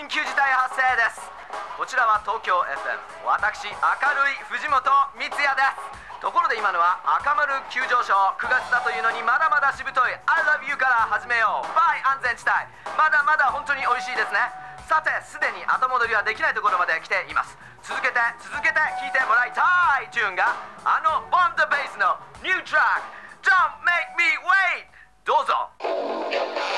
緊急事態発生です。こちらは東京 FM、 私明るい藤本光也です。ところで今のは赤丸急上昇、9月だというのにまだまだしぶとい I love you から始めよう。バイ安全地帯、まだまだ本当に美味しいですね。さて、すでに後戻りはできないところまで来ています。続けて聴いてもらいたいチューンがあのボンドベースのニュートラック Don't Make Me Wait、 どうぞ。